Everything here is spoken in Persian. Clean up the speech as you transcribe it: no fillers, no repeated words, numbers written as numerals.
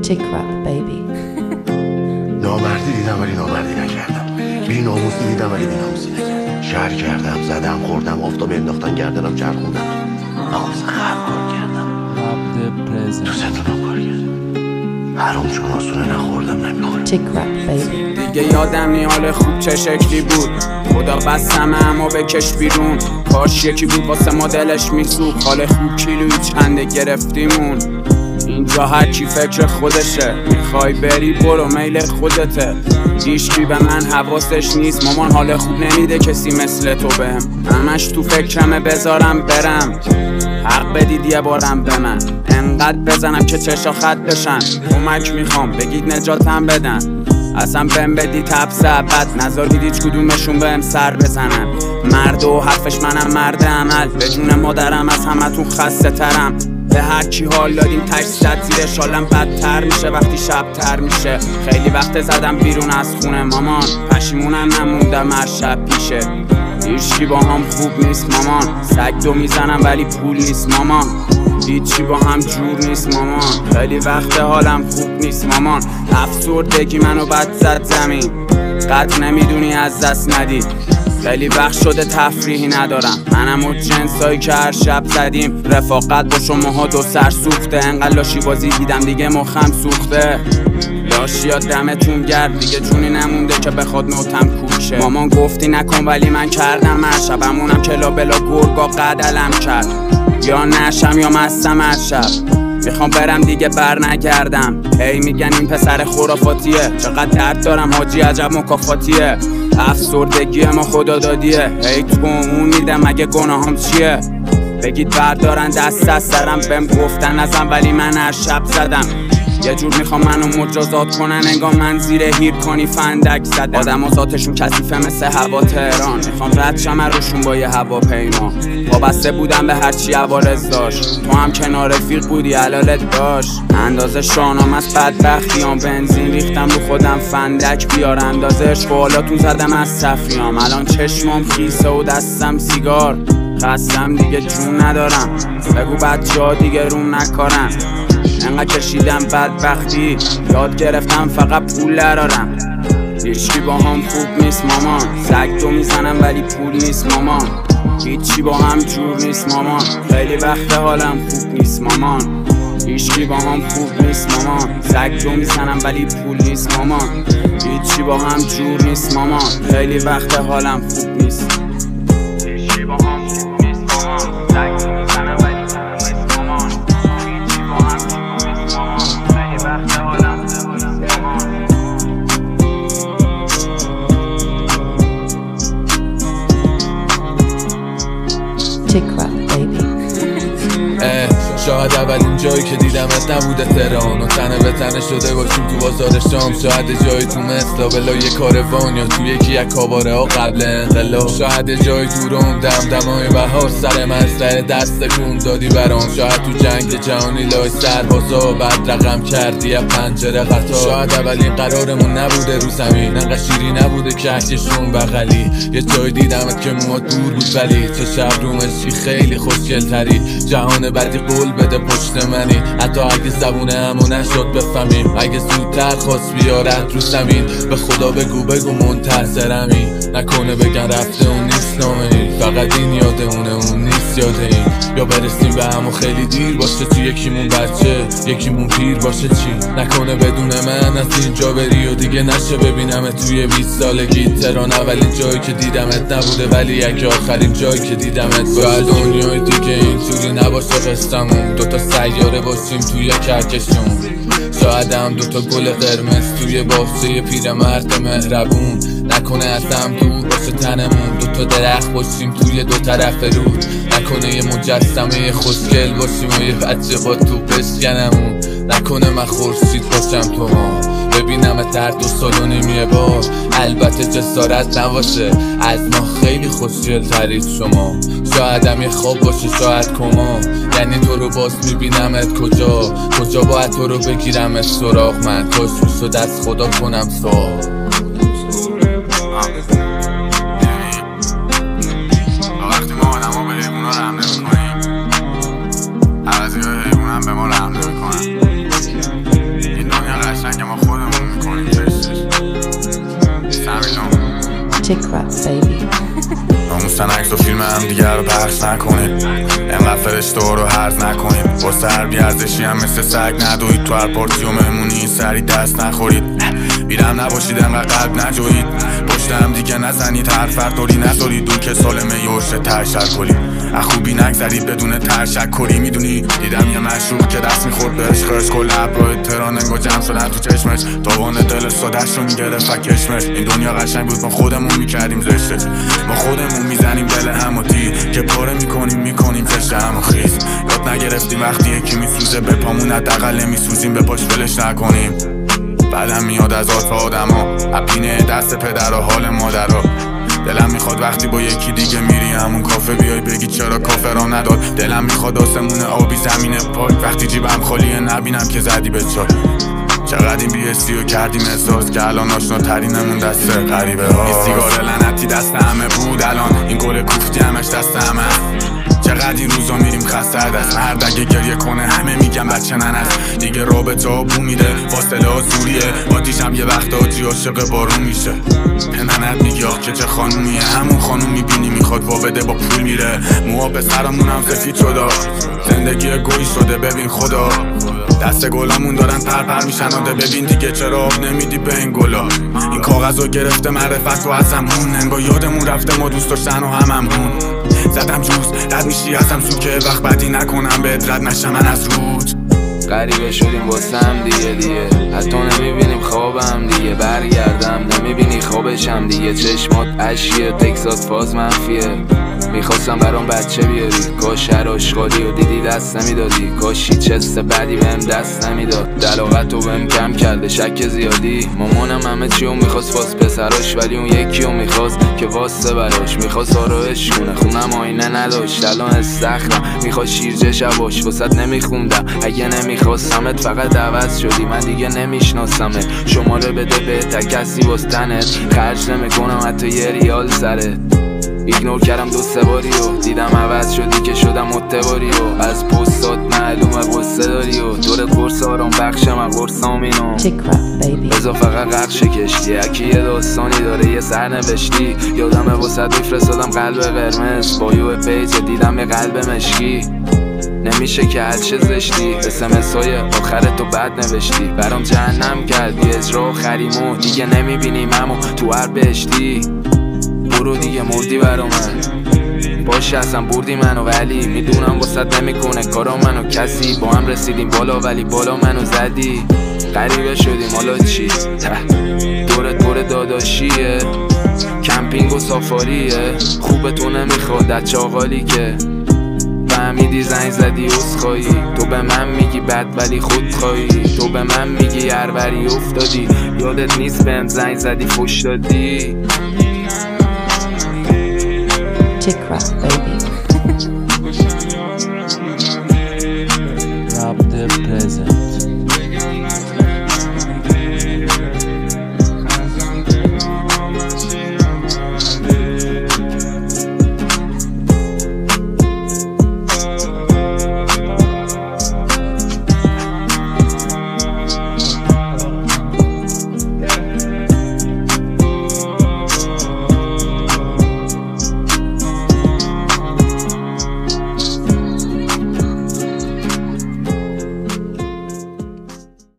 Chick rap baby. نامردی دیدم ولی نامردی نکردم. بی ناموسی دیدم ولی بی ناموسی نکردم. شهر کردم، زدم، خوردم، آفتاب انداختن گردنم چرخوندم. ناموسن خراب کار کردم. تو زندونم کار کردم. حروم چون آسونه نخوردم نمیخورم. Chick rap baby. دیگه یادم نی حال خوب چه شکلی بود. خدا بستم اما بکش بیرون. کاش یکی بود واسه ما دلش میسوخت. حال خوب کیلویی چنده گرفتیمون. اینجا هر کی فکر خودشه. میخوای بری برو میل خودته. هیچکی به من حواسش نیست. مامان حال خوب نمیده کسی مثل تو بهم. همش تو فکرمه بذارم برم. حق بدید یه بارم به من. انقدر بزنم که چشا خط بشن. کمک میخوام بگید نجاتم بدن. اصلا بهم بدید حبس ابد. نذارید هیچ کدومشون بهم سر بزنن. مرد و حرفش منم مرد عمل. به جون مادرم از همتون خسته ترم. به هر کی حال دادیم تش زد زیرش. حالم بدتر میشه وقتی شب تر میشه. خیلی وقت زدم بیرون از خونه مامان. پشیمونم نموندم هر شب پیشه. هیچی با هم خوب نیست مامان. سگ دو میزنم ولی پول نیست مامان. هیچی با هم جور نیست مامان. خیلی وقت حالم خوب نیست مامان. افسردگی منو بد زد زمین. قدر نمیدونی از دست ندی. خیلی وقت شده تفریحی ندارم. منم و جنسایی که هر شب زدیم. رفاقت با شماها دو سر سوخته. انقدر لاشی بازی دیدم دیگه مخم سوخته. لاشیا دمتون گرد دیگه جونی نمونده که بخواد نوتم کوچه. مامان گفتی نکن ولی من کردم. هر شبمونم کلا بلا گرگا قدلم کرد. یا نشم یا مستم هر شب. میخوام برم دیگه بر نگردم. هی میگن این پسر خرافاتیه. چقدر درد دارم حاجی عجب مکافاتیه. افسردگی ما خدا دادیه. هی تو اون میدم مگه گناهام چیه. بگید بردارن دست از سرم. بهم گفتن ازم ولی من هر شب زدم. یه جور میخوام منو مجازات کنن. انگار من زیر هیرکانی فندک زدم. آدم و ذاتشون کثیفه مثل هوا تهران. میخوام رد شم روشون با یه هواپیما. وابسته بودم به هرچی عوارض داشت. تو هم کنار رفیق بودی حلالت داشت. اندازه شانام از بدبختیام. بنزین ریختم رو خودم فندک بیار. اندازه عشق و حالاتون زدم از صفریام. الان چشمام خیسه و دستم سیگار. خستم دیگه جون ندارم. بگو بچه‌ها دیگه روم نکارن. انقدر کشیدم بدبختی. یاد گرفتم فقط پول درارم. هیچی با هم خوب نیست مامان. سگ دو میزنم ولی پول نیست مامان. هیچی با هم جور نیست مامان. خیلی وقت حالم خوب نیست مامان. هیچی با هم خوب نیست مامان. سگ دو میزنم ولی پول نیست مامان. هیچی با هم جور نیست مامان. خیلی وقت حالم خوب نیست. هیچی با هم خوب نیست مامان. سگ دو میزنم ولی پول نیست مامان. هیچی با هم خوب نیست مامان. خیلی وقت حالم خوب نیست مامان. Chick rap baby. شاید اولین جایی که دیدمت نبوده تهران و تنه به تنه شده باشیم تو بازار شام. شاید جایی تو مثلا بلا یه کاروان یا تو یکی یک کاباره ها قبل انقلاب. شاید جایی تو روم دمدمای بهار سر مزرعه دست کون دادی برام. شاید تو جنگ جهانی لای سربازا بعد رقم کردی از پنجره قطار. شاید اولین قرارمون نبوده رو زمین. انقدر شیری نبوده کهکشون بغلی. یه جایی دیدمت که موات دور بود ولی چه شب رو مشی خیلی خوشگل تری. جهان بعدی قول بده پشت منی. حتی اگه زبونه همو نشد بفهمیم. اگه زودتر خواست بیارت رو زمین. به خدا بگو منتظرمی. نکنه بگن رفته اون نیست نامه ای. فقط این یاده اون نیست یاده این. یا برسیم به همو خیلی دیر باشه. تو یکیمون بچه یکیمون پیر باشه چی. نکنه بدون من از اینجا بری و دیگه نشه ببینم توی 20 سالگی. تهران اولین جایی که دیدمت نبوده ولی یک آخرین جایی که دیدمت باشه. دنیای دیگه اینطوری نباشه قصه‌مون. دوتا سیاره باشیم توی کهکشون. شاید هم دوتا گل قرمز توی باغچه پیرمرد مهربون. نکنه از هم دور باشه تنمون. دوتا درخت باشیم توی دو طرف رود. نکنه یه مجسمه خوشگل باشیم و یه بچه با تو بشکنمون. نکنه من خورشید باشم تو ما. ببینم در 2 سال و نیم بار. البته جسارت نباشه از ما خیلی خوشگل ترید شما. شاید هم یه خواب باشه شاید کما. یعنی تو رو باز میبینمت کجا باید تو رو بگیرمت سراغ. من کاش میشد از خدا کنم سراغ. وقتی ما آدم ها به حیونا رحم نمی کنیم عوضی های حیونا هم به ما رحم نمی کنن. این Chick rap, baby. ناموسن عکس و فیلم هم دیگر رو پخش نکنید، انقدر فرشته رو هرز نکنید، واسه هر بیارزشی هم مثل سگ ندوید، تو هر پارتی و مهمونی سری دست نخورید، بیرم نباشید انقدر قلب نجوید، پشت هم دیگه نزنید، هر فردوری نذارید دون که سالمه یوشه تشکلی، خوبی نگذرید بدون تشکری. میدونی دیدم یه مشروب که دست میخورد به عشقش، کل ابرای تهران انگار جمع شدن تو چشمش، تاوان دل سادش رو میگرفت و کشمش. این دنیا قشنگ بود ما خودمون میکردیم زشتش، ما خودمون میزنیم دل هم و تیر که پاره میکنیم زشت هم و خیز. یاد نگرفتیم وقتی یکی میسوزه به پامون حداقل نمیسوزیم به پاش ولش نکنیم. بعدم میاد از آت آدما اپینه دست پدر و حال مادرها، دلم میخواد وقتی با یکی دیگه میری همون کافه بیای بگی چرا کافه را نداد، دلم میخواد آسمون آبی زمین پاک وقتی جیبم خالیه نبینم که زدی به چای. چقدر این بی‌حسی رو کردیم احساس که الان آشنا ترینمون دست غریبه ها. این سیگار لعنتی دست همه بود الان این گل کوفتی همش دست همه. چقدر این روزا میریم خسته دست، مرد اگه گریه کنه همه میگن بچه ننست، دیگه رابطه ها بو میده فاصله ها زوریه، آتیشم یه وقت آجی عاشق بارون میشه. ننت میگه که چه خانومیه، همون خانوم میبینی میخواد وا بده با پول میره، موها به سرمون هم سفید شده، زندگی گوی شده ببین خدا، دست گلامون دارن پر میشن آده، ببین دیگه چرا آب نمیدی به این گلا. این کاغذو گرفته معرفت و ازمون، انگار یادمون رفته ما دوست داشتن و هممون. زدم جوز رد میشی ازم سو که وقت بدی نکنم بهت رد نشم من از رود. غریبه شدیم واسه هم دیگه حتی نمیبینیم خوابم دیگه، برگردم نمیبینی خوابشم دیگه، چشمات اشیه تکسات فاز منفیه، میخواستم برام بچه بیاری، کاش هر آشغالی و دیدی دست نمیدادی، کاشی چست بعدی بهم دست نمیداد، دلاغت رو بهم کم کرده شک زیادی. مامانم همه چیو میخواست واس پسراش، ولی اون یکیو میخواست که واسه براش، میخواست آرایش کنه خونم آینه نداشت، الان استخرم میخواد شیرجه شباش، واسط نمیخوندم اگه نمیخواستمت فقط عوض شدی، من دیگه نمیشناسمت، شماره بده به کسی واس تنت، خرج نمیکنم حتی یه ریال سرت. ایگنور کردم دو سه باری و دیدم عوض شدی که شدم متباری و از پستات معلومه قصه داری و دور قرص آرام بخشم از قرصامینو Chick rap, baby. بزا فقط قرش کشتی، اکی یه داستانی داره یه سر نوشتی، یادمه واسه میفرستادم قلب قرمز با یو پیج دیدم یه قلب مشکی، نمیشه که هر چه زشتی SMS های آخرت تو بد نوشتی، برام جهنم کردی اجرا خریمو دیگه نمیبینیم همو تو هر بهشتی، برو دیگه مردی برا من باشه اصلا بردی منو، ولی میدونم واسط نمیکنه کارا منو، کسی با هم رسیدیم بالا ولی بالا منو زدی، غریبه شدیم حالا چی دورت داداشیه، کمپینگ و سافاریه، خوبه تو نمیخواد از چاقالی که فهمیدی زنگ زدی عذرخواهی، تو به من میگی بد ولی خودخواهی، تو به من میگی هروری افتادی، یادت نیست بهم زنگ زدی فوش دادی. Chick rap, baby.